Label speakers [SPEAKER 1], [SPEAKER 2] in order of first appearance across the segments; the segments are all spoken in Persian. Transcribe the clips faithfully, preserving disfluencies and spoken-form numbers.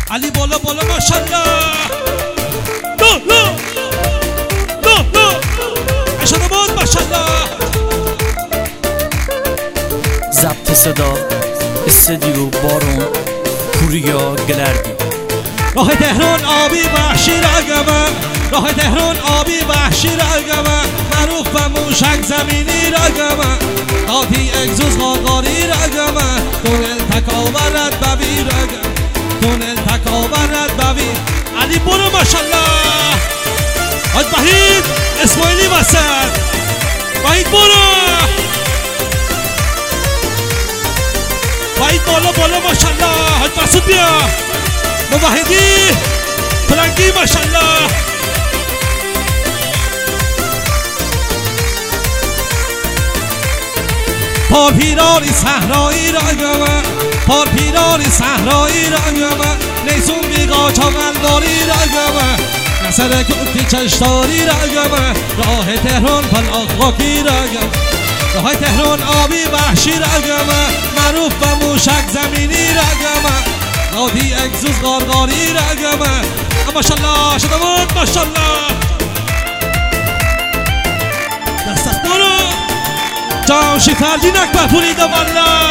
[SPEAKER 1] علی بالا بالا ماشالله. لا لا لا لا عشان بود ماشالله.
[SPEAKER 2] ضبط صدا استودیو بارون پوریا گلردی.
[SPEAKER 1] راه تهران آبی وحشی رگمه، راه تهران آبی وحشی رگمه، معروف به موشک زمینی رگمه، قاطی اگزوز غارغاری رگمه، تونل تکاورت ببی رگمه، تونل تکاورت ببی. علی برو ماشالله. حاج وحید اسماعیلی وسط، وحید برو، وحید بالا بالا ماشالله. حاج مسعود بیا، موحدی پلنگی ماشالله. پار پیرانی صحرایی رگمه، پار پیرانی صحرایی رگمه، نیسون بی قاچاق انداری رگمه، نصر کتی چشتاری رگمه، راه تهران پلاخاکی رگمه، راه تهران آبی وحشی رگمه، معروف به موشک زمینی رگمه، قاطی اگزوز غارغاری رگمه. ماشالله شده بود ماشالله. دست دست برو جامشی فردی نکبر پولیده والا.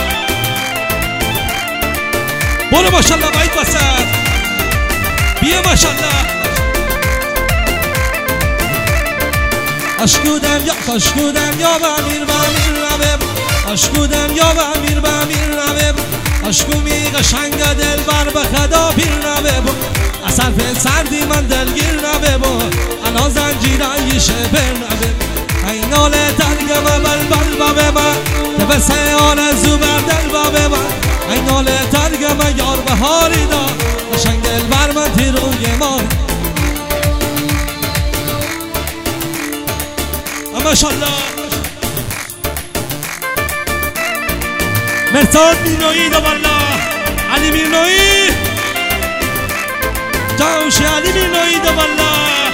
[SPEAKER 1] برو ماشالله وحید وسط بیا ماشالله. اشکودم یا اشکودم یا بمیر بمیر نبب، اشکودم یا بمیر بمیر نبب، اشکو می قشنگ دل بر به خدا پیر نبب، اصل فیل سردی من دلگیر نبب، انا زنجیران یشه پر نبب، اینال ترگم بل بل ببب، تبسه آرزو بر دل ببب، اینال ترگم یار بهاری دا، قشنگ دل بر من تیروی مار. ماشالله. مرتاد میرنویی دا والا. علی میرنویی جاوشی علی میرنویی دا والا.